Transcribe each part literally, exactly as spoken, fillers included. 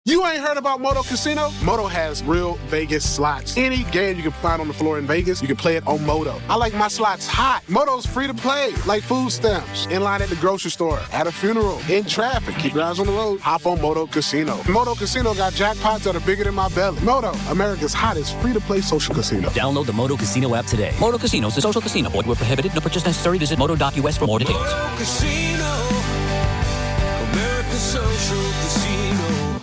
You ain't heard about Moto Casino? Moto has real Vegas slots. Any game you can find on the floor in Vegas, you can play it on Moto. I like my slots hot. Moto's free to play, like food stamps. In line at the grocery store, at a funeral, in traffic. Keep your eyes on the road. Hop on Moto Casino. Moto Casino got jackpots that are bigger than my belly. Moto, America's hottest free-to-play social casino. Download the Moto Casino app today. Moto Casino is a social casino. Void where prohibited. No purchase necessary. Visit moto dot U S for more details. Moto Casino, America's social casino.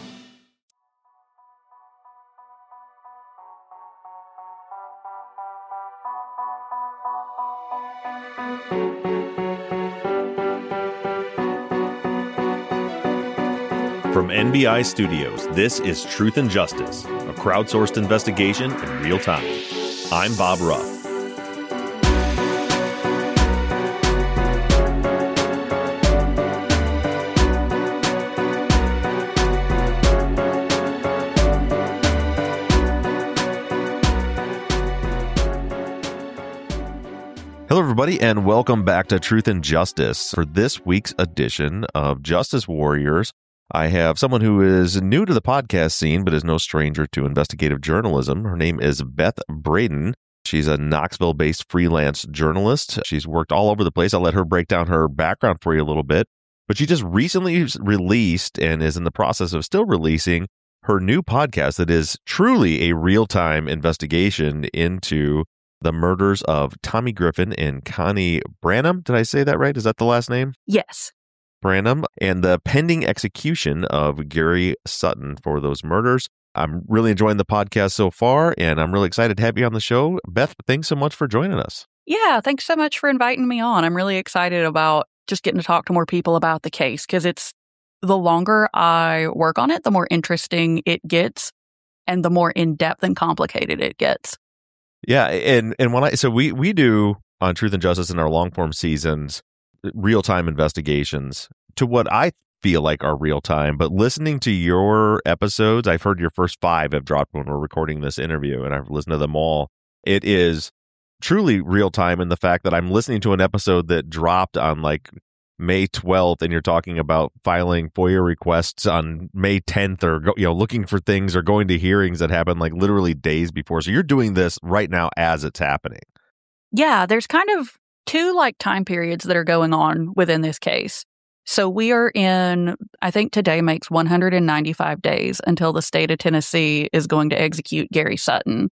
From N B I Studios, this is Truth and Justice, a crowdsourced investigation in real time. I'm Bob Ruff. Hello, everybody, and welcome back to Truth and Justice. For this week's edition of Justice Warriors, I have someone who is new to the podcast scene, but is no stranger to investigative journalism. Her name is Beth Braden. She's a Knoxville-based freelance journalist. She's worked all over the place. I'll let her break down her background for you a little bit. But she just recently released and is in the process of still releasing her new podcast that is truly a real-time investigation into the murders of Tommy Griffin and Connie Branham. Did I say that right? Is that the last name? Yes. Branham, and the pending execution of Gary Sutton for those murders. I'm really enjoying the podcast so far, and I'm really excited to have you on the show. Beth, thanks so much for joining us. Yeah, thanks so much for inviting me on. I'm really excited about just getting to talk to more people about the case, because it's the longer I work on it, the more interesting it gets, and the more in-depth and complicated it gets. Yeah, and and when I so we we do on Truth and Justice in our long-form seasons real-time investigations to what I feel like are real-time, but listening to your episodes, I've heard your first five have dropped when we're recording this interview, and I've listened to them all. It is truly real-time in the fact that I'm listening to an episode that dropped on like May twelfth, and you're talking about filing FOIA requests on May tenth, or go, you know, looking for things or going to hearings that happen like literally days before. So you're doing this right now as it's happening. Yeah, there's kind of two like time periods that are going on within this case. So we are in, I think today makes one hundred ninety-five days until the state of Tennessee is going to execute Gary Sutton.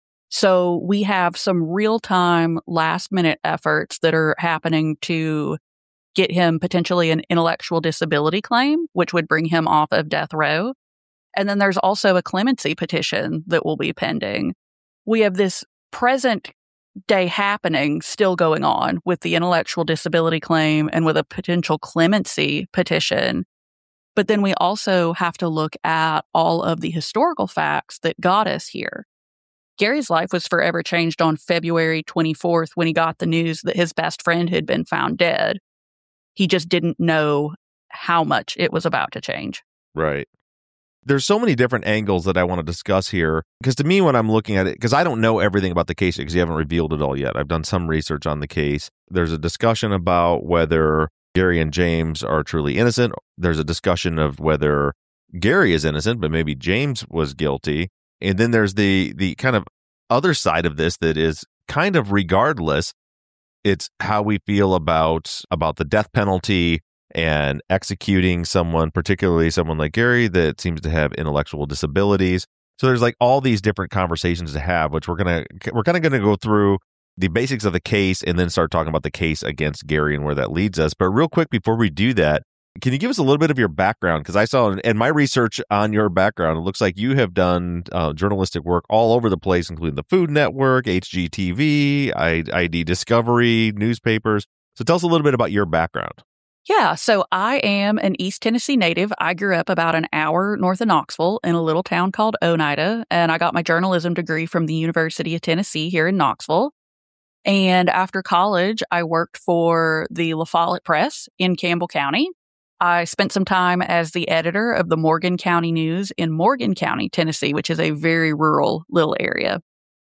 So we have some real-time last-minute efforts that are happening to get him potentially an intellectual disability claim, which would bring him off of death row. And then there's also a clemency petition that will be pending. We have this present day happening still going on with the intellectual disability claim and with a potential clemency petition. But then we also have to look at all of the historical facts that got us here. Gary's life was forever changed on February twenty-fourth when he got the news that his best friend had been found dead. He just didn't know how much it was about to change. Right. There's so many different angles that I want to discuss here, because to me, when I'm looking at it, because I don't know everything about the case because you haven't revealed it all yet. I've done some research on the case. There's a discussion about whether Gary and James are truly innocent. There's a discussion of whether Gary is innocent, but maybe James was guilty. And then there's the the kind of other side of this that is kind of regardless. It's how we feel about about the death penalty and executing someone, particularly someone like Gary that seems to have intellectual disabilities. So there's like all these different conversations to have, which we're gonna we're kind of going to go through the basics of the case and then start talking about the case against Gary and where that leads us. But real quick, before we do that, can you give us a little bit of your background? Because I saw in my research on your background, it looks like you have done uh, journalistic work all over the place, including the Food Network, H G T V, I D Discovery, newspapers. So tell us a little bit about your background. Yeah, so I am an East Tennessee native. I grew up about an hour north of Knoxville in a little town called Oneida, and I got my journalism degree from the University of Tennessee here in Knoxville. And after college, I worked for the La Follette Press in Campbell County. I spent some time as the editor of the Morgan County News in Morgan County, Tennessee, which is a very rural little area.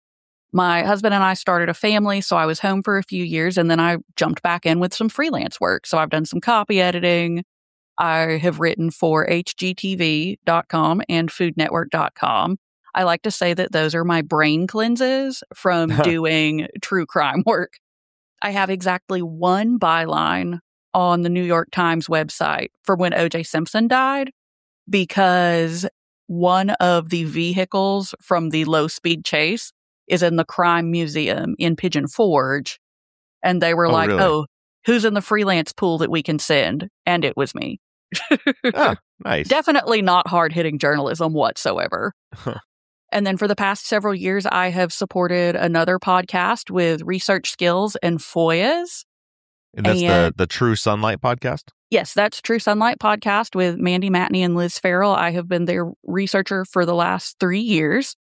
My husband and I started a family, so I was home for a few years, and then I jumped back in with some freelance work. So I've done some copy editing. I have written for H G T V dot com and food network dot com. I like to say that those are my brain cleanses from doing true crime work. I have exactly one byline on the New York Times website for when O J Simpson died, because one of the vehicles from the low-speed chase is in the Crime Museum in Pigeon Forge. And they were Oh, like, really? oh, who's in the freelance pool that we can send? And it was me. Ah, nice. Definitely not hard-hitting journalism whatsoever. And then for the past several years, I have supported another podcast with Research Skills and F O I As. And that's and- the, the True Sunlight podcast? Yes, that's True Sunlight podcast with Mandy Matney and Liz Farrell. I have been their researcher for the last three years.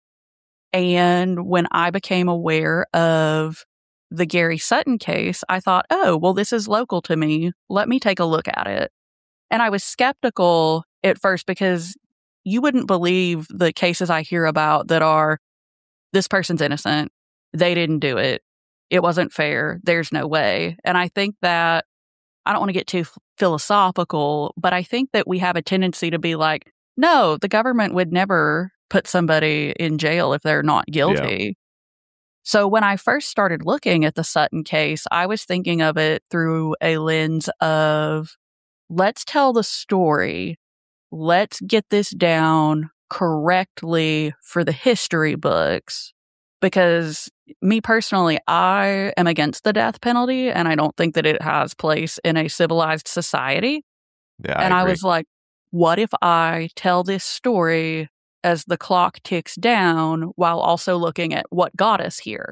And when I became aware of the Gary Sutton case, I thought, oh, well, this is local to me. Let me take a look at it. And I was skeptical at first because you wouldn't believe the cases I hear about that are, this person's innocent. They didn't do it. It wasn't fair. There's no way. And I think that, I don't want to get too philosophical, but I think that we have a tendency to be like, no, the government would never put somebody in jail if they're not guilty. Yeah. So when I first started looking at the Sutton case, I was thinking of it through a lens of, let's tell the story. Let's get this down correctly for the history books. Because me personally, I am against the death penalty, and I don't think that it has place in a civilized society. Yeah, and I, I was like, what if I tell this story as the clock ticks down while also looking at what got us here?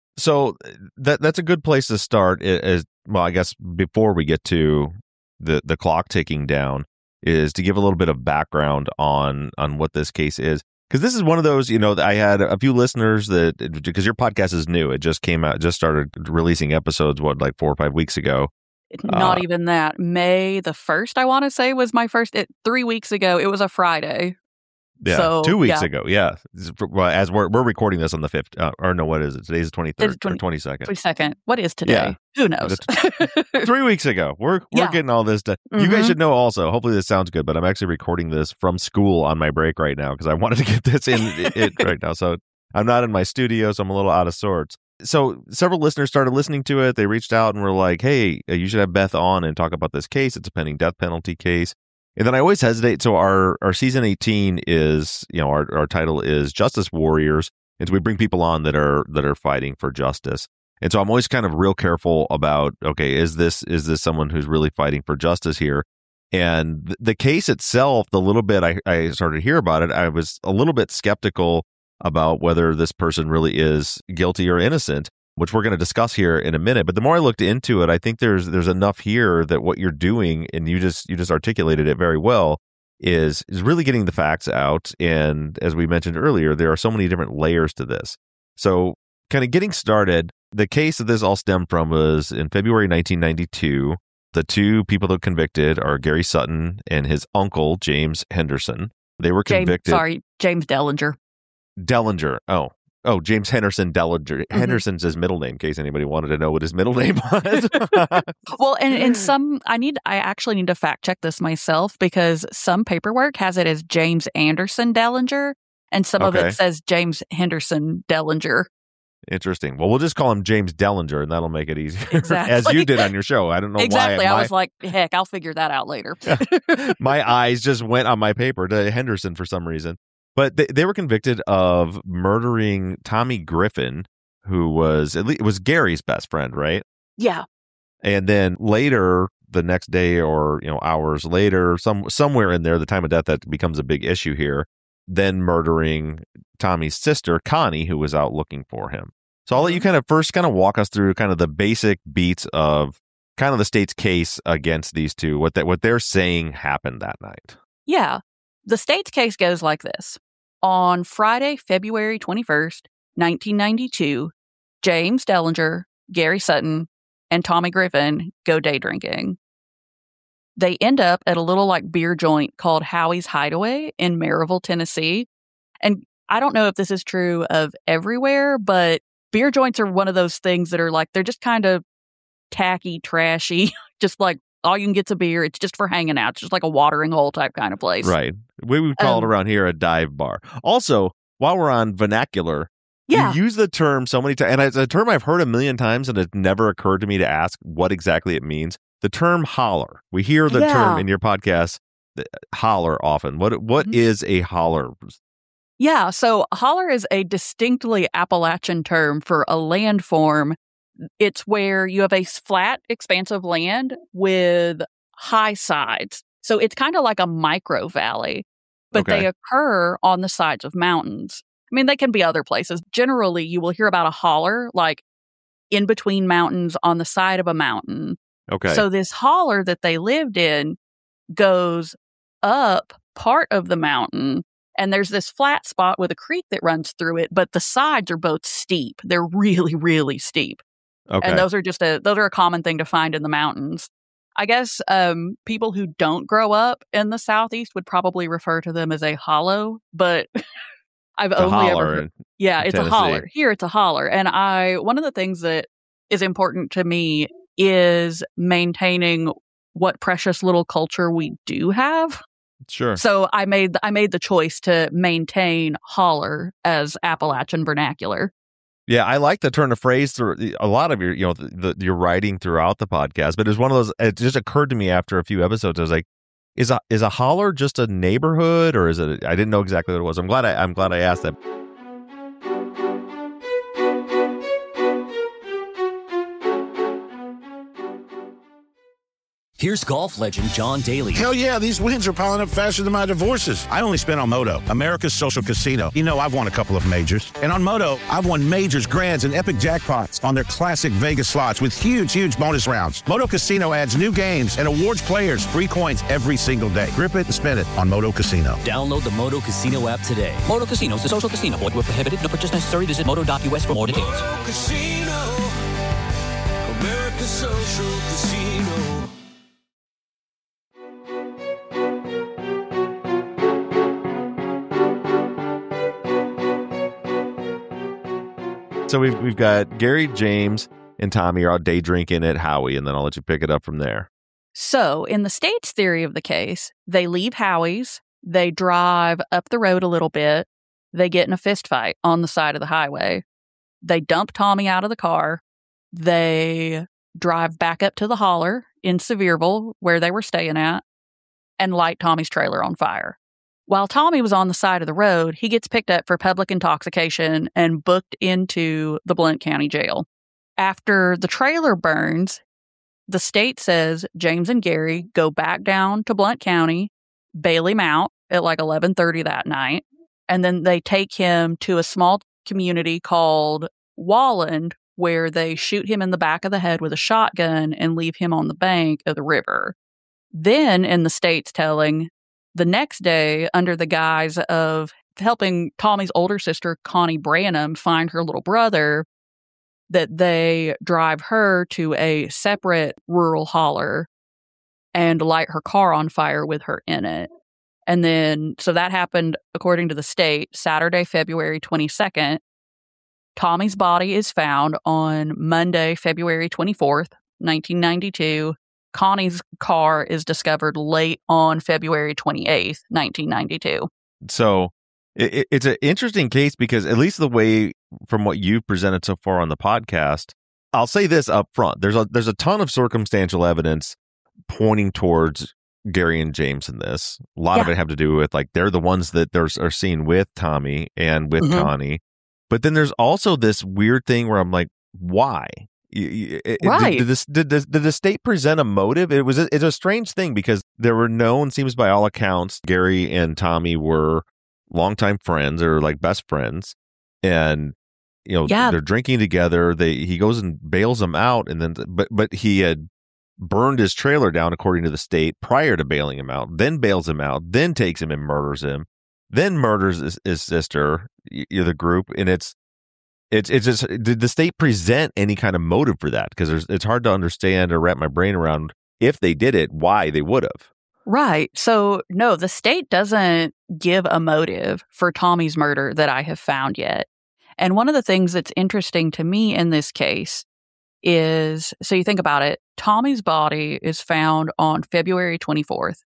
So that that's a good place to start. Is, well, I guess before we get to the, the clock ticking down, is to give a little bit of background on on what this case is. Because this is one of those, you know, I had a few listeners that, because your podcast is new, it just came out, just started releasing episodes, what, like four or five weeks ago? Not uh, even that. May the first, I want to say, was my first, it, three weeks ago. It was a Friday. Yeah, so, two weeks yeah. ago. Yeah, well, as we're we're recording this on the fifth, uh, or no, what is it? Today's the twenty third or twenty second. Twenty second. What is today? Yeah. Who knows? Three weeks ago. We're we're Yeah. getting all this done. Mm-hmm. You guys should know also. Hopefully, this sounds good, but I'm actually recording this from school on my break right now because I wanted to get this in it, it right now. So I'm not in my studio, so I'm a little out of sorts. So several listeners started listening to it. They reached out and were like, "Hey, you should have Beth on and talk about this case. It's a pending death penalty case." And then I always hesitate. So our, our season eighteen is, you know, our, our title is Justice Warriors. And so we bring people on that are that are fighting for justice. And so I'm always kind of real careful about, okay, is this is this someone who's really fighting for justice here? And th- the case itself, the little bit I, I started to hear about it, I was a little bit skeptical about whether this person really is guilty or innocent, which we're going to discuss here in a minute. But the more I looked into it, I think there's there's enough here that what you're doing, and you just you just articulated it very well, is is really getting the facts out. And as we mentioned earlier, there are so many different layers to this. So kind of getting started, the case that this all stemmed from was in February nineteen ninety-two. The two people that were convicted are Gary Sutton and his uncle, James Henderson. They were James, convicted. sorry, James Dellinger. Dellinger. Oh. Oh, James Henderson Dellinger. Mm-hmm. Henderson's his middle name, in case anybody wanted to know what his middle name was. Well, and, and some, I need, I actually need to fact check this myself because some paperwork has it as James Anderson Dellinger, and some of Okay. it says James Henderson Dellinger. Interesting. Well, we'll just call him James Dellinger, and that'll make it easier. Exactly. As you did on your show. I don't know Exactly. why. I my, was like, heck, I'll figure that out later. my eyes just went on my paper to Henderson for some reason. But they, they were convicted of murdering Tommy Griffin, who was at least was Gary's best friend, right? Yeah. And then later, the next day or you know hours later, some somewhere in there, the time of death that becomes a big issue here, then murdering Tommy's sister, Connie, who was out looking for him. So I'll let you kind of first kind of walk us through kind of the basic beats of kind of the state's case against these two, what that what they're saying happened that night. Yeah. The state's case goes like this. On Friday, February twenty-first, nineteen ninety-two, James Dellinger, Gary Sutton, and Tommy Griffin go day drinking. They end up at a little like beer joint called Howie's Hideaway in Maryville, Tennessee. And I don't know if this is true of everywhere, but beer joints are one of those things that are like, they're just kind of tacky, trashy, just like all you can get's a beer. It's just for hanging out. It's just like a watering hole type kind of place. Right. We would call Um, it around here a dive bar. Also, while we're on vernacular, Yeah. you use the term so many times, and it's a term I've heard a million times, and it's never occurred to me to ask what exactly it means. The term holler. We hear the Yeah. term in your podcast, the- holler, often. What What Mhm. is a holler? Yeah, so holler is a distinctly Appalachian term for a landform. It's where you have a s- flat, expansive land with high sides. So it's kind of like a micro valley, but Okay. they occur on the sides of mountains. I mean, they can be other places. Generally, you will hear about a holler like in between mountains on the side of a mountain. Okay. So this holler that they lived in goes up part of the mountain, and there's this flat spot with a creek that runs through it, but the sides are both steep. They're really, really steep. okay. And those are just a those are a common thing to find in the mountains. I guess um, people who don't grow up in the Southeast would probably refer to them as a hollow, but I've It's a only ever holler heard, in yeah, it's Tennessee. a holler. Here it's a holler. And I one of the things that is important to me is maintaining what precious little culture we do have. Sure. So I made I made the choice to maintain holler as Appalachian vernacular. Yeah, I like the turn of phrase through a lot of your, you know, the, the, your writing throughout the podcast. But it's one of those. It just occurred to me after a few episodes. I was like, is a is a holler just a neighborhood, or is it? I didn't know exactly what it was. I'm glad I I'm glad I asked that. Here's golf legend John Daly. Hell yeah, these wins are piling up faster than my divorces. I only spent on Moto, America's social casino. You know, I've won a couple of majors. And on Moto, I've won majors, grands, and epic jackpots on their classic Vegas slots with huge, huge bonus rounds. Moto Casino adds new games and awards players free coins every single day. Grip it and spin it on Moto Casino. Download the Moto Casino app today. Moto Casino is a social casino. Void where prohibited. No purchase necessary. Visit moto dot U S for more details. Moto Casino, America's social casino. So we've we've got Gary, James, and Tommy are out day drinking at Howie, and then I'll let you pick it up from there. So, in the state's theory of the case, they leave Howie's, they drive up the road a little bit, they get in a fist fight on the side of the highway, they dump Tommy out of the car, they drive back up to the holler in Sevierville, where they were staying at, and light Tommy's trailer on fire. While Tommy was on the side of the road, he gets picked up for public intoxication and booked into the Blount County Jail. After the trailer burns, the state says James and Gary go back down to Blount County, bail him out at like eleven thirty that night, and then they take him to a small community called Walland, where they shoot him in the back of the head with a shotgun and leave him on the bank of the river. Then, in the state's telling, the next day, under the guise of helping Tommy's older sister, Connie Branham, find her little brother, that they drive her to a separate rural holler and light her car on fire with her in it. And then, so that happened, according to the state, Saturday, February twenty-second. Tommy's body is found on Monday, February twenty-fourth, nineteen ninety-two. Connie's car is discovered late on February twenty-eighth, nineteen ninety-two. So it, it- it's an interesting case because at least the way from what you've presented so far on the podcast, I'll say this up front. There's a there's a ton of circumstantial evidence pointing towards Gary and James in this. A lot of Yeah. it have to do with like they're the ones that they're, are seen with Tommy and with Mhm. Connie. But then there's also this weird thing where I'm like, why? You- you- it- it- Right. Did, did, this, did, this, did the state present a motive? It was a, it's a strange thing because there were known, seems by all accounts, Gary and Tommy were longtime friends or like best friends, and you know Yeah. they're drinking together. They he goes and bails them out, and then but but he had burned his trailer down according to the state prior to bailing him out. Then bails him out. Then takes him and murders him. Then murders his, his sister. y- y- The group, and it's. It's it's just did the state present any kind of motive for that? Because there's it's hard to understand or wrap my brain around if they did it, why they would have. Right. So, no, the state doesn't give a motive for Tommy's murder that I have found yet. And one of the things that's interesting to me in this case is, so you think about it, Tommy's body is found on February twenty-fourth.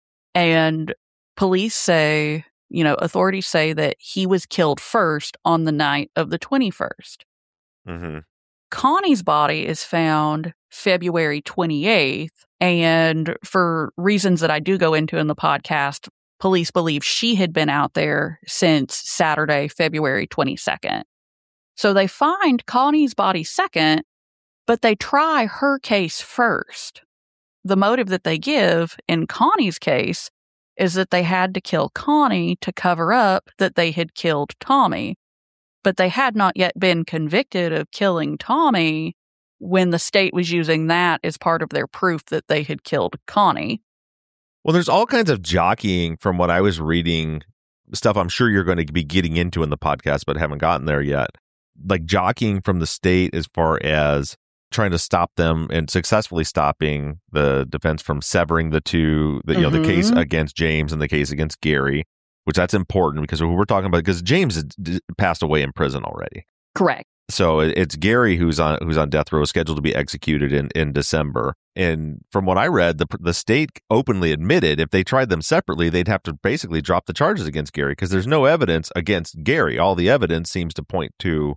And police say, you know, authorities say that he was killed first on the night of the twenty-first. Mm-hmm. Connie's body is found February twenty-eighth. And for reasons that I do go into in the podcast, police believe she had been out there since Saturday, February twenty-second. So they find Connie's body second, but they try her case first. The motive that they give in Connie's case is that they had to kill Connie to cover up that they had killed Tommy. But they had not yet been convicted of killing Tommy when the state was using that as part of their proof that they had killed Connie. Well, there's all kinds of jockeying from what I was reading, stuff I'm sure you're going to be getting into in the podcast, but haven't gotten there yet. Like jockeying from the state as far as trying to stop them and successfully stopping the defense from severing the two, the, you Mm-hmm. know, the case against James and the case against Gary, which that's important because we're talking about, because James had d- passed away in prison already. Correct. So it- it's Gary who's on who's on death row, scheduled to be executed in, in December. And from what I read, the the state openly admitted if they tried them separately, they'd have to basically drop the charges against Gary because there's no evidence against Gary. All the evidence seems to point to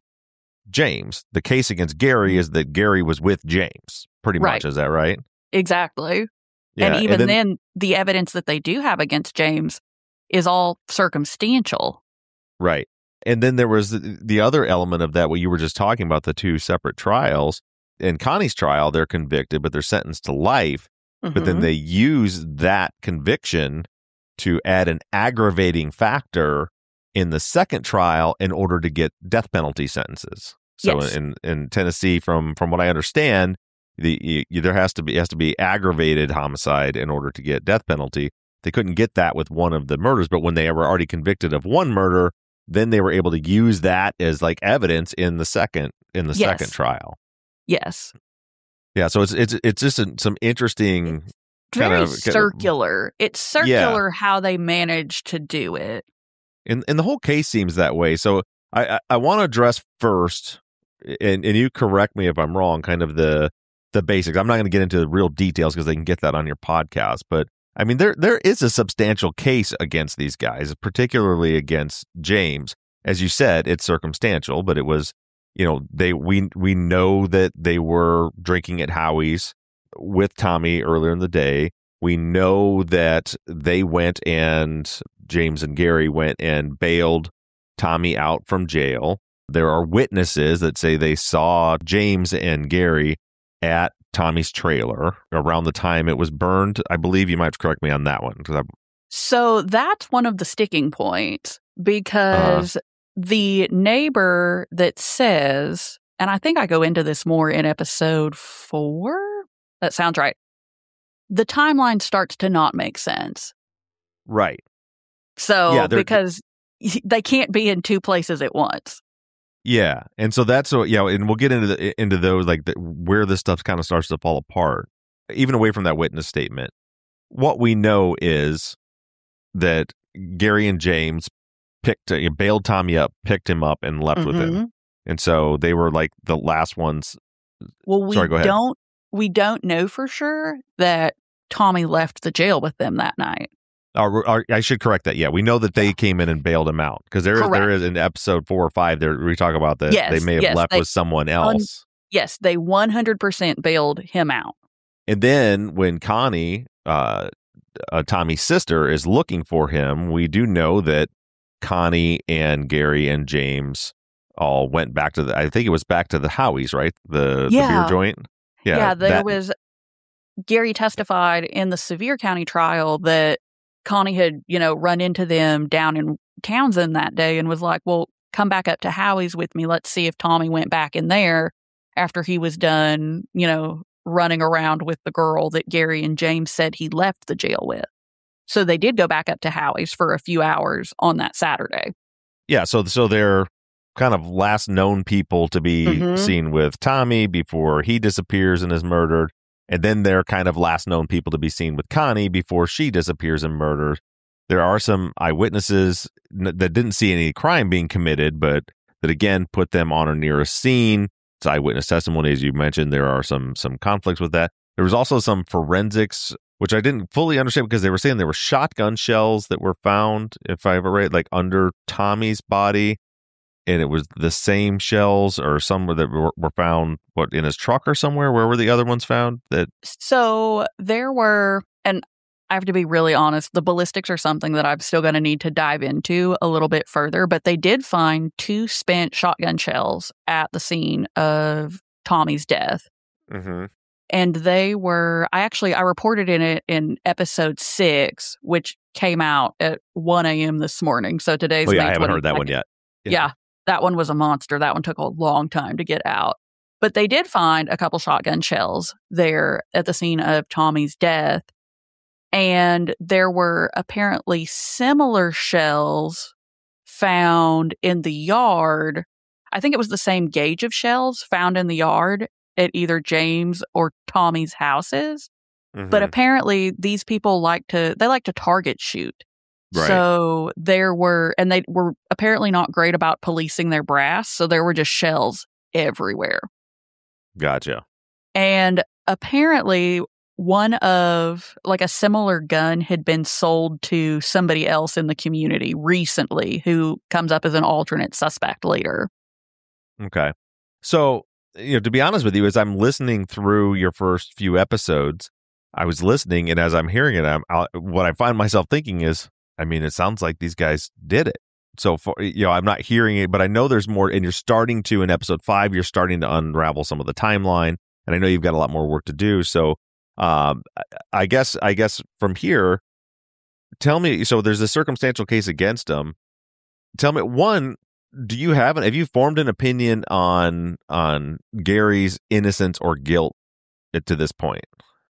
James. The case against Gary is that Gary was with James, pretty Right. much. Is that right? Exactly. Yeah, and even then, then, the evidence that they do have against James is all circumstantial. right. And then there was the, the other element of that, what you were just talking about, the two separate trials. In Connie's trial, they're convicted, but they're sentenced to life. But then Mhm. they use that conviction to add an aggravating factor in the second trial in order to get death penalty sentences. So Yes. in, in Tennessee, from from what I understand, the you, there has to be has to be aggravated homicide in order to get death penalty. They couldn't get that with one of the murders, but when they were already convicted of one murder, then they were able to use that as like evidence in the second in the Yes. second trial. Yes. Yeah, so it's it's it's just a, some interesting kind Very of circular. It's circular how they managed to do it. And and the whole case seems that way. So I I, I want to address first, and and you correct me if I'm wrong, kind of the the basics. I'm not going to get into the real details because they can get that on your podcast. But I mean, there there is a substantial case against these guys, particularly against James. As you said, it's circumstantial, but it was, you know, they we we know that they were drinking at Howie's with Tommy earlier in the day. We know that they went and James and Gary went and bailed Tommy out from jail. There are witnesses that say they saw James and Gary at Tommy's trailer around the time it was burned. I believe you might have to correct me on that one. I, So that's one of the sticking points because uh-huh. the neighbor that says, and I think I go into this more in episode four. That sounds right. The timeline starts to not make sense. Right. So yeah, because they can't be in two places at once. Yeah, and so that's so yeah, and we'll get into the, into those like the, where this stuff kind of starts to fall apart, even away from that witness statement. What we know is that Gary and James picked uh, bailed Tommy up, picked him up, and left Mm-hmm. with him, and so they were like the last ones. Well, we Sorry, go ahead. don't we don't know for sure that Tommy left the jail with them that night. Or, or I should correct that. Yeah, we know that they yeah. came in and bailed him out because there is there is in episode four or five there we talk about that yes, they may have yes, left they, with someone else. Un, yes, they one hundred percent bailed him out. And then when Connie, uh, uh, Tommy's sister, is looking for him, we do know that Connie and Gary and James all went back to the. I think it was back to the Howie's, right? The, yeah. the beer joint. Yeah, yeah there that, was. Gary testified in the Sevier County trial that Connie had, you know, run into them down in Townsend that day and was like, well, come back up to Howie's with me. Let's see if Tommy went back in there after he was done, you know, running around with the girl that Gary and James said he left the jail with. So they did go back up to Howie's for a few hours on that Saturday. Yeah. So, so they're kind of last known people to be mm-hmm. seen with Tommy before he disappears and is murdered. And then they're kind of last known people to be seen with Connie before she disappears and murders. There are some eyewitnesses that didn't see any crime being committed, but that again put them on or near a scene. eyewitness testimony, as you mentioned. There are some some conflicts with that. There was also some forensics, which I didn't fully understand because they were saying there were shotgun shells that were found, if I have it right, like under Tommy's body. And it was the same shells or some that were, were found, what, in his truck or somewhere? Where were the other ones found? That So there were, and I have to be really honest, the ballistics are something that I'm still going to need to dive into a little bit further, but they did find two spent shotgun shells at the scene of Tommy's death. Mm-hmm. And they were, I actually, I reported in it in episode six, which came out at one a.m. this morning. So today's Oh, yeah, May I haven't heard that twenty-second. one yet. Yeah. yeah, that one was a monster. That one took a long time to get out. But they did find a couple shotgun shells there at the scene of Tommy's death. And there were apparently similar shells found in the yard. I think it was the same gauge of shells found in the yard at either James or Tommy's houses. Mm-hmm. But apparently these people like to, they like to target shoot. Right. So there were, and they were apparently not great about policing their brass. So there were just shells everywhere. Gotcha. And apparently one of, like a similar gun had been sold to somebody else in the community recently who comes up as an alternate suspect later. Okay. So, you know, to be honest with you, as I'm listening through your first few episodes, I was listening, and as I'm hearing it, I'm, I, what I find myself thinking is, I mean, it sounds like these guys did it. So, for, you know, I'm not hearing it, but I know there's more, and you're starting to, in episode five, you're starting to unravel some of the timeline, and I know you've got a lot more work to do. So, um, I guess, I guess from here, tell me, so there's a circumstantial case against them. Tell me, one, do you have, have you formed an opinion on, on Gary's innocence or guilt to this point?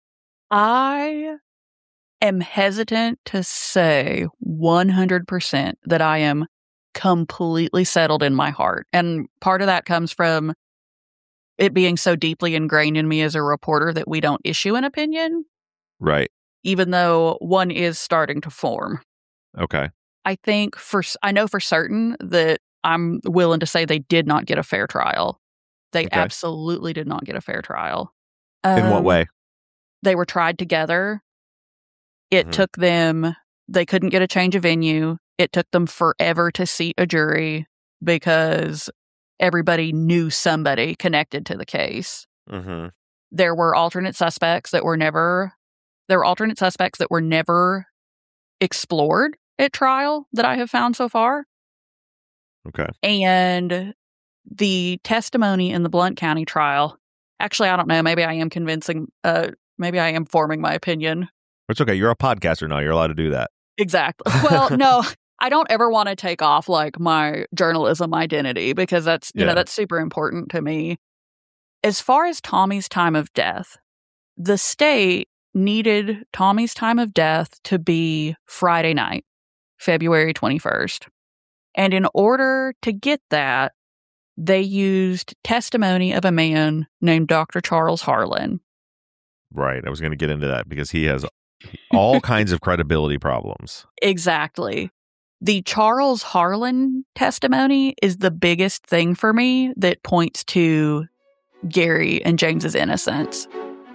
I am hesitant to say one hundred percent that I am completely settled in my heart. And part of that comes from it being so deeply ingrained in me as a reporter that we don't issue an opinion. Right. Even though one is starting to form. Okay. I think for, I know for certain that I'm willing to say they did not get a fair trial. They Okay. absolutely did not get a fair trial. In Um, what way? They were tried together. It Mhm. took them, they couldn't get a change of venue. It took them forever to seat a jury because everybody knew somebody connected to the case. Mm-hmm. There were alternate suspects that were never, there were alternate suspects that were never explored at trial that I have found so far. Okay. And the testimony in the Blount County trial, actually, I don't know, maybe I am convincing, uh, maybe I am forming my opinion. It's okay. You're a podcaster now. You're allowed to do that. Exactly. Well, no, I don't ever want to take off like my journalism identity because that's, you Yeah. know, that's super important to me. As far as Tommy's time of death, the state needed Tommy's time of death to be Friday night, February twenty-first. And in order to get that, they used testimony of a man named Doctor Charles Harlan. Right. I was going to get into that because he has all kinds of credibility problems. Exactly. The Charles Harlan testimony is the biggest thing for me that points to Gary and James's innocence.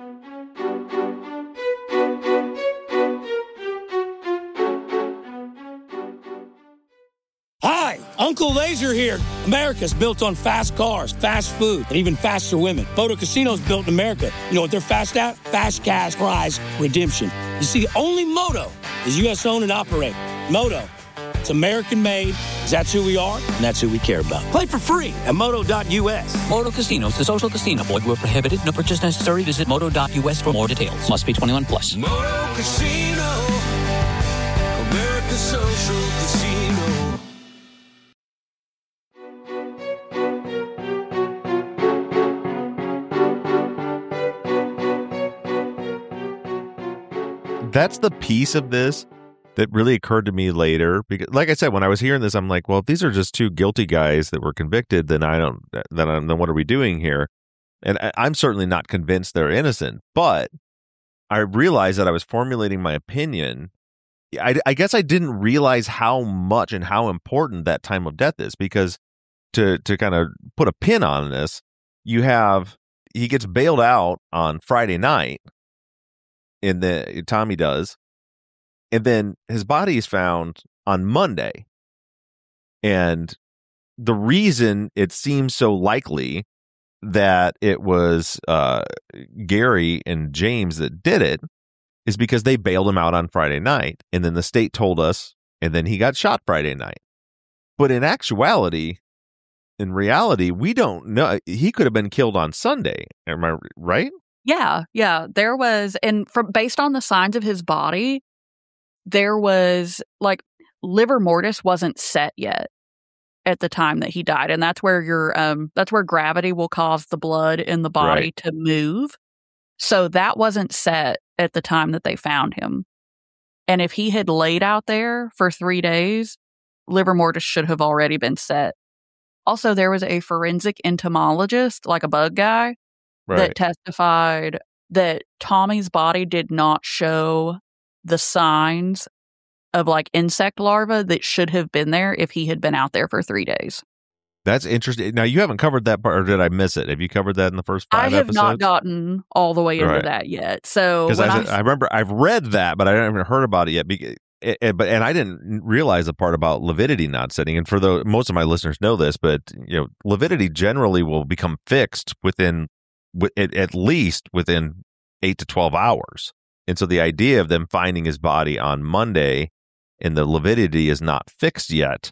Hi, Uncle Laser here. America's built on fast cars, fast food, and even faster women. Photo Casino's built in America. You know what they're fast at? Fast cash prize redemption. You see, only Moto is U S owned and operated. Moto, it's American made. That's who we are, and that's who we care about. Play for free at moto dot U S. Moto Casinos, the social casino. Void where prohibited. No purchase necessary. Visit moto dot U S for more details. Must be twenty-one plus. Moto Casino, America's social casino. That's the piece of this that really occurred to me later. Because, like I said, when I was hearing this, I'm like, well, if these are just two guilty guys that were convicted, then I don't, then, I, then what are we doing here? And I, I'm certainly not convinced they're innocent, but I realized that I was formulating my opinion. I, I guess I didn't realize how much and how important that time of death is, because to, to kind of put a pin on this, you have, he gets bailed out on Friday night, in the, Tommy does, and then his body is found on Monday. And the reason it seems so likely that it was uh, Gary and James that did it is because they bailed him out on Friday night. And then the state told us, and then he got shot Friday night. But in actuality, in reality, we don't know. He could have been killed on Sunday. Am I right? Yeah, yeah. There was, and from based on the signs of his body, there was like livor mortis wasn't set yet at the time that he died, and that's where your um that's where gravity will cause the blood in the body Right. to move. So that wasn't set at the time that they found him. And if he had laid out there for three days, livor mortis should have already been set. Also, there was a forensic entomologist, like a bug guy, Right. that testified that Tommy's body did not show the signs of like insect larvae that should have been there if he had been out there for three days. That's interesting. Now, you haven't covered that part, or did I miss it? Have you covered that in the first five I have episodes? not gotten all the way into Right. that yet. So Because when I, I, I remember I've read that, but I haven't heard about it yet. Be- it- it- but and I didn't realize the part about lividity not setting. And for the most of my listeners know this, but you know, lividity generally will become fixed within, wi- at, at least within eight to twelve hours. And so the idea of them finding his body on Monday and the lividity is not fixed yet,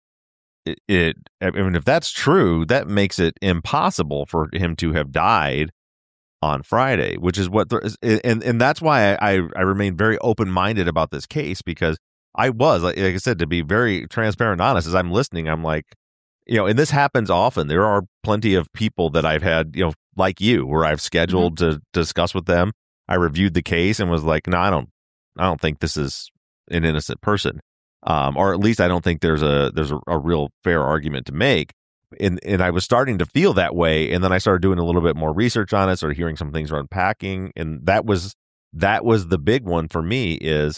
it, it I mean, if that's true, that makes it impossible for him to have died on Friday, which is what there is, and and that's why I I remain very open minded about this case, because I was like, like I said, to be very transparent and honest, as I'm listening, I'm like, you know, and this happens often. There are plenty of people that I've had, you know, like you, where I've scheduled mm-hmm. to discuss with them. I reviewed the case and was like, no, I don't, I don't think this is an innocent person, um, or at least I don't think there's a there's a, a real fair argument to make. And and I was starting to feel that way, and then I started doing a little bit more research on it, started hearing some things are unpacking, and that was that was the big one for me. Is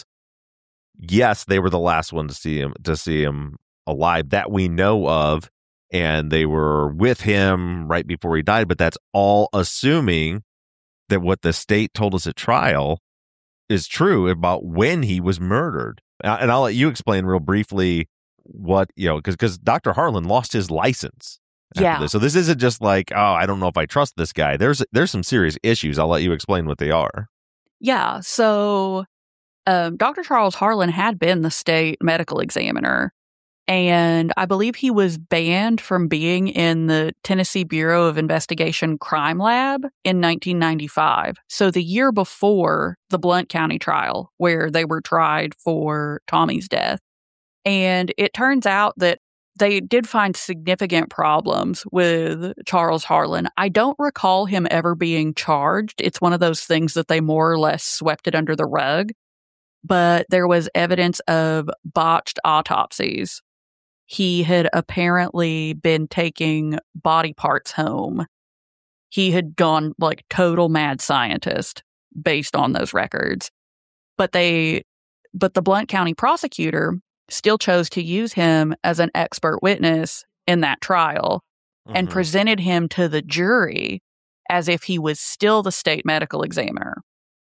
yes, they were the last one to see him to see him alive that we know of, and they were with him right before he died. But that's all assuming that what the state told us at trial is true about when he was murdered. And I'll let you explain real briefly what, you know, because because Doctor Harlan lost his license after Yeah. this. So this isn't just like, oh, I don't know if I trust this guy. There's there's some serious issues. I'll let you explain what they are. yeah. So um, Doctor Charles Harlan had been the state medical examiner, and I believe he was banned from being in the Tennessee Bureau of Investigation crime lab in nineteen ninety-five. So the year before the Blount County trial, where they were tried for Tommy's death. And it turns out that they did find significant problems with Charles Harlan. I don't recall him ever being charged. It's one of those things that they more or less swept it under the rug. But there was evidence of botched autopsies. He had apparently been taking body parts home. He had gone like total mad scientist based on those records. But they, but the Blount County prosecutor still chose to use him as an expert witness in that trial and Mhm. presented him to the jury as if he was still the state medical examiner,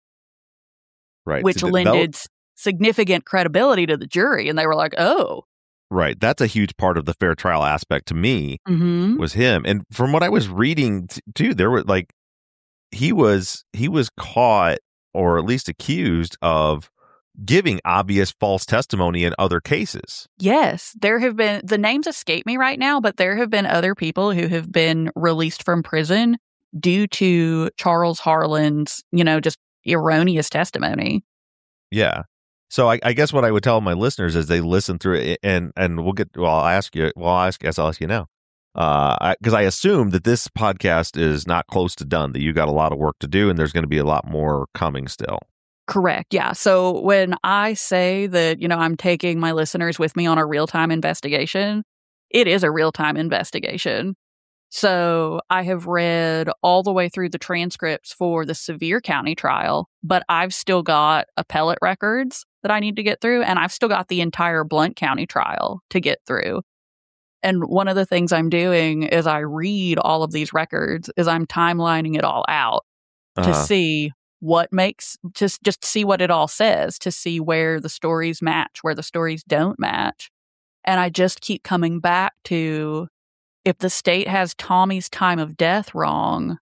Right. which So th- that- lended s- significant credibility to the jury. And they were like, oh, Right. That's a huge part of the fair trial aspect to me mm-hmm. was him. And from what I was reading t- too, there were like he was he was caught or at least accused of giving obvious false testimony in other cases. Yes, there have been, the names escape me right now, but there have been other people who have been released from prison due to Charles Harlan's, you know, just erroneous testimony. Yeah. So I, I guess what I would tell my listeners as they listen through it, and and we'll get, well, I'll ask you, well, I'll ask, guess I'll ask you now. Uh, because I, I assume that this podcast is not close to done, that you got a lot of work to do, and there's going to be a lot more coming still. Correct. Yeah. So when I say that, you know, I'm taking my listeners with me on a real-time investigation, it is a real-time investigation. So I have read all the way through the transcripts for the Sevier County trial, but I've still got appellate records that I need to get through, and I've still got the entire Blount County trial to get through. And one of the things I'm doing as I read all of these records is I'm timelining it all out uh-huh. to see what makes, just, just see what it all says, to see where the stories match, where the stories don't match. And I just keep coming back to, if the state has Tommy's time of death wrong,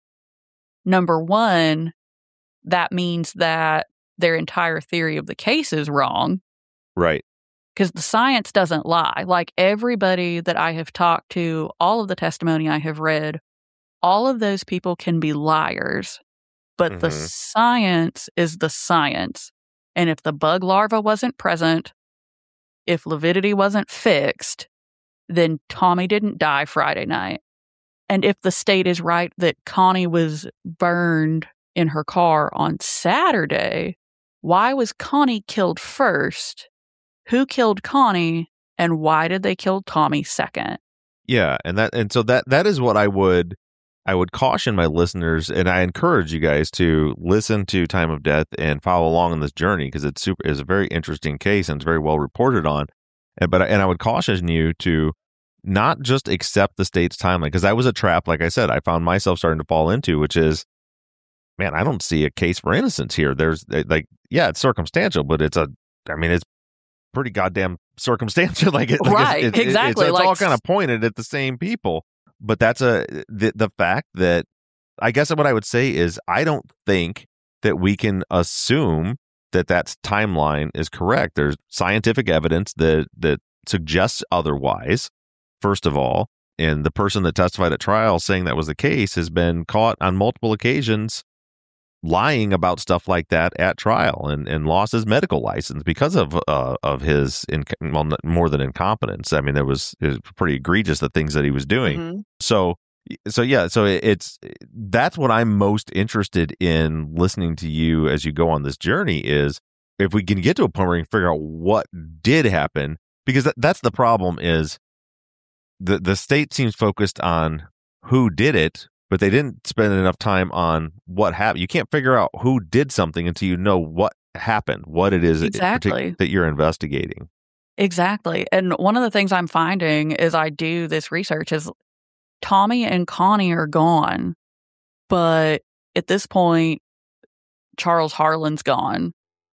number one, that means that their entire theory of the case is wrong. Right. Because the science doesn't lie. Like everybody that I have talked to, all of the testimony I have read, all of those people can be liars. But mm-hmm. the science is the science. And if the bug larva wasn't present, if lividity wasn't fixed, then Tommy didn't die Friday night. And if the state is right that Connie was burned in her car on Saturday, why was Connie killed first? Who killed Connie, and why did they kill Tommy second? Yeah, and that and so that that is what I would I would caution my listeners, and I encourage you guys to listen to Time of Death and follow along on this journey, because it's super is a very interesting case and it's very well reported on. And but and I would caution you to not just accept the state's timeline, because that was a trap, like I said, I found myself starting to fall into, which is, man, I don't see a case for innocence here. There's like, yeah, it's circumstantial, but it's a, I mean, it's pretty goddamn circumstantial. Like, it, like right, it's, it, exactly. It's, it's like, all kind of pointed at the same people. But that's a the, the fact that, I guess what I would say is, I don't think that we can assume that that timeline is correct. There's scientific evidence that that suggests otherwise. First of all, and the person that testified at trial saying that was the case has been caught on multiple occasions lying about stuff like that at trial, and, and lost his medical license because of uh, of his, inc- well, more than incompetence. I mean, there was, it was pretty egregious, the things that he was doing. Mm-hmm. So, so yeah, so it's, that's what I'm most interested in listening to you as you go on this journey, is if we can get to a point where we can figure out what did happen, because that, that's the problem is, The the state seems focused on who did it, but they didn't spend enough time on what happened. You can't figure out who did something until you know what happened, what it is exactly. it, that you're investigating. Exactly. And one of the things I'm finding as I do this research is Tommy and Connie are gone, but at this point, Charles Harlan's gone.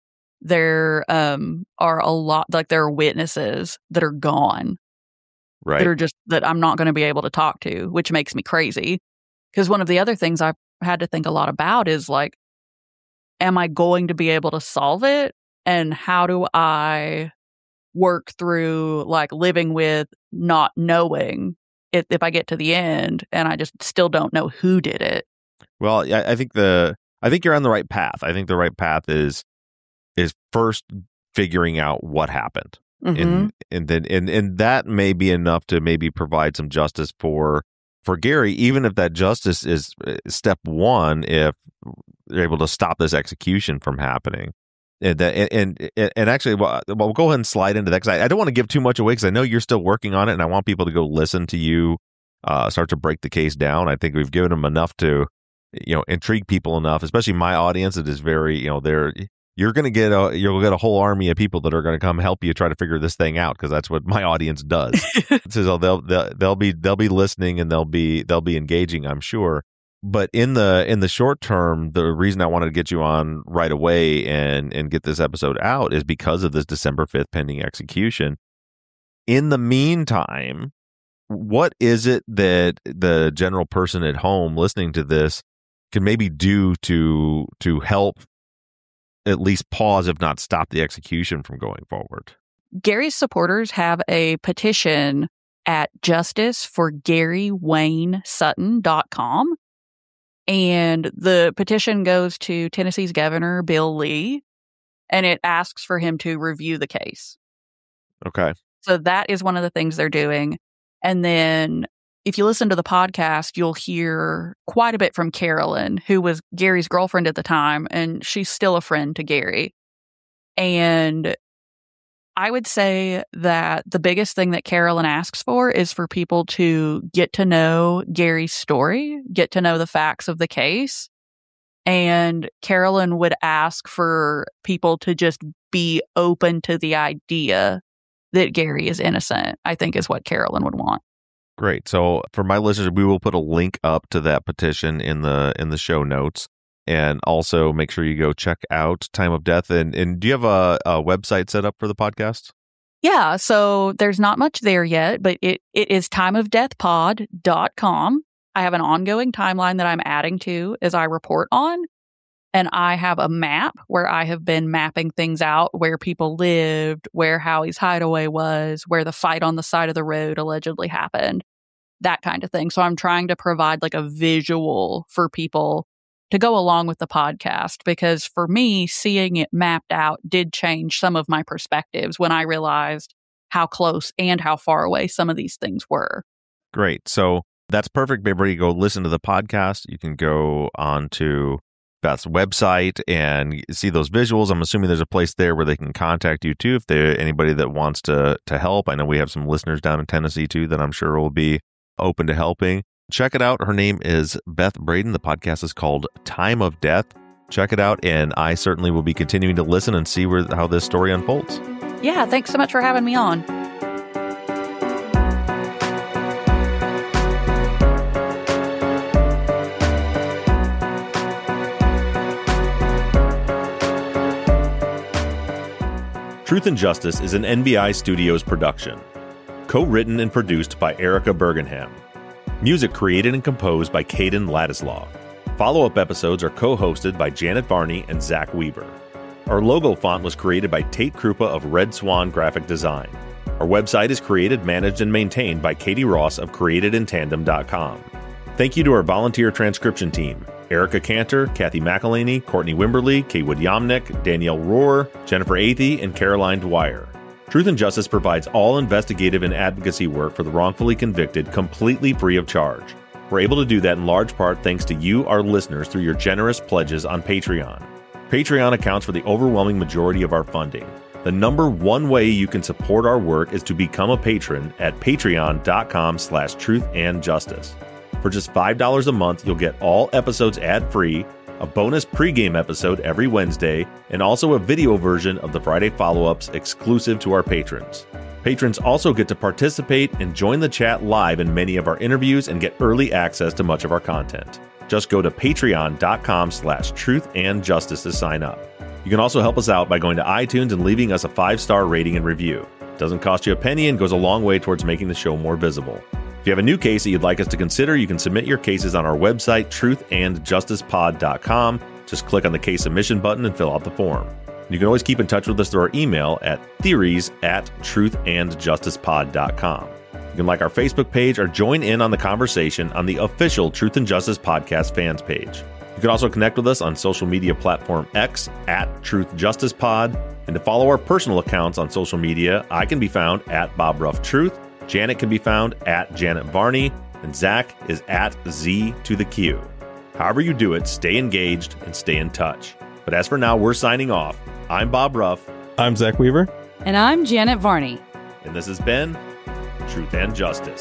There um, are a lot, like there are witnesses that are gone. Right. That are just, that I'm not going to be able to talk to, which makes me crazy. Because one of the other things I've had to think a lot about is like, am I going to be able to solve it? And how do I work through like living with not knowing if, if I get to the end and I just still don't know who did it? Well, I, I think the, I think you're on the right path. I think the right path is, is first figuring out what happened. Mm-hmm. And and then and, and that may be enough to maybe provide some justice for for Gary, even if that justice is step one, if they're able to stop this execution from happening. And that, and, and and actually, well, we'll go ahead and slide into that, because I, I don't want to give too much away, because I know you're still working on it, and I want people to go listen to you uh, start to break the case down. I think we've given them enough to, you know, intrigue people enough, especially my audience. It is very, you know, they're. You're going to get a you'll get a whole army of people that are going to come help you try to figure this thing out, because that's what my audience does. So they'll, they'll they'll be they'll be listening, and they'll be they'll be engaging, I'm sure. But in the in the short term, the reason I wanted to get you on right away and and get this episode out is because of this December fifth pending execution. In the meantime, what is it that the general person at home listening to this can maybe do to to help at least pause, if not stop, the execution from going forward? Gary's supporters have a petition at justice for gary wayne sutton dot com. And the petition goes to Tennessee's Governor Bill Lee, and it asks for him to review the case. Okay. So that is one of the things they're doing. And then if you listen to the podcast, you'll hear quite a bit from Carolyn, who was Gary's girlfriend at the time, and she's still a friend to Gary. And I would say that the biggest thing that Carolyn asks for is for people to get to know Gary's story, get to know the facts of the case. And Carolyn would ask for people to just be open to the idea that Gary is innocent, I think is what Carolyn would want. Great. So for my listeners, we will put a link up to that petition in the in the show notes. And also make sure you go check out Time of Death. And, and do you have a, a website set up for the podcast? Yeah, so there's not much there yet, but it, it is time of death pod dot com. I have an ongoing timeline that I'm adding to as I report on. And I have a map where I have been mapping things out, where people lived, where Howie's hideaway was, where the fight on the side of the road allegedly happened, that kind of thing. So I'm trying to provide like a visual for people to go along with the podcast, because for me, seeing it mapped out did change some of my perspectives when I realized how close and how far away some of these things were. Great. So that's perfect. Everybody go listen to the podcast. You can go on to Beth's website and see those visuals. I'm assuming there's a place there where they can contact you too, if there's anybody that wants to to help. I know we have some listeners down in Tennessee too that I'm sure will be open to helping. Check it out. Her name is Beth Braden. The podcast is called Time of Death. Check it out, and I certainly will be continuing to listen and see where how this story unfolds. Yeah, thanks so much for having me on. Truth and Justice is an N B I Studios production. Co-written and produced by Erica Bergenham. Music created and composed by Caden Ladislaw. Follow-up episodes are co-hosted by Janet Varney and Zach Weaver. Our logo font was created by Tate Krupa of Red Swan Graphic Design. Our website is created, managed, and maintained by Katie Ross of created in tandem dot com. Thank you to our volunteer transcription team, Erica Cantor, Kathy McElhaney, Courtney Wimberly, Kaywood Yomnick, Danielle Rohr, Jennifer Athey, and Caroline Dwyer. Truth and Justice provides all investigative and advocacy work for the wrongfully convicted completely free of charge. We're able to do that in large part thanks to you, our listeners, through your generous pledges on Patreon. Patreon accounts for the overwhelming majority of our funding. The number one way you can support our work is to become a patron at patreon dot com slash truth and justice. For just five dollars a month, you'll get all episodes ad-free, a bonus pregame episode every Wednesday, and also a video version of the Friday follow-ups exclusive to our patrons. Patrons also get to participate and join the chat live in many of our interviews and get early access to much of our content. Just go to patreon dot com slash truth and justice to sign up. You can also help us out by going to iTunes and leaving us a five-star rating and review. It doesn't cost you a penny and goes a long way towards making the show more visible. If you have a new case that you'd like us to consider, you can submit your cases on our website, truth and justice pod dot com. Just click on the case submission button and fill out the form. You can always keep in touch with us through our email at theories at truth and justice pod dot com. You can like our Facebook page or join in on the conversation on the official Truth and Justice Podcast fans page. You can also connect with us on social media platform X at Truth Justice Pod. And to follow our personal accounts on social media, I can be found at Bob Ruff Truth. Janet can be found at Janet Varney, and Zach is at Z to the Q. However you do it, stay engaged and stay in touch. But as for now, we're signing off. I'm Bob Ruff. I'm Zach Weaver. And I'm Janet Varney. And this has been Truth and Justice.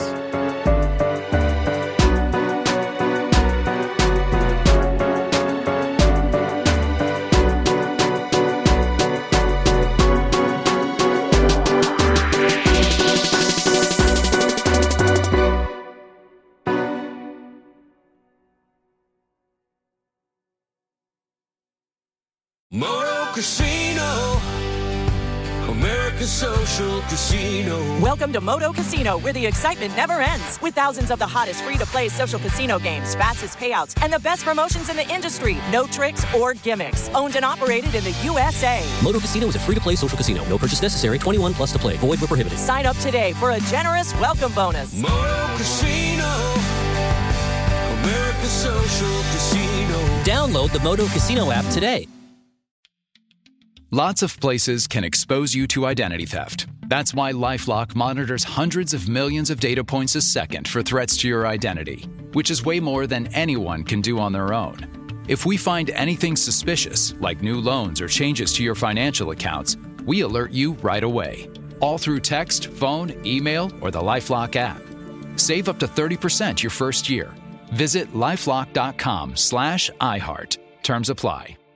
Moto Casino, America's social casino. Welcome to Moto Casino, where the excitement never ends. With thousands of the hottest free-to-play social casino games, fastest payouts, and the best promotions in the industry. No tricks or gimmicks. Owned and operated in the U S A. Moto Casino is a free-to-play social casino. No purchase necessary. twenty-one plus to play. Void where prohibited. Sign up today for a generous welcome bonus. Moto Casino, America's social casino. Download the Moto Casino app today. Lots of places can expose you to identity theft. That's why LifeLock monitors hundreds of millions of data points a second for threats to your identity, which is way more than anyone can do on their own. If we find anything suspicious, like new loans or changes to your financial accounts, we alert you right away, all through text, phone, email, or the LifeLock app. Save up to thirty percent your first year. Visit lifelock dot com slash iHeart. Terms apply.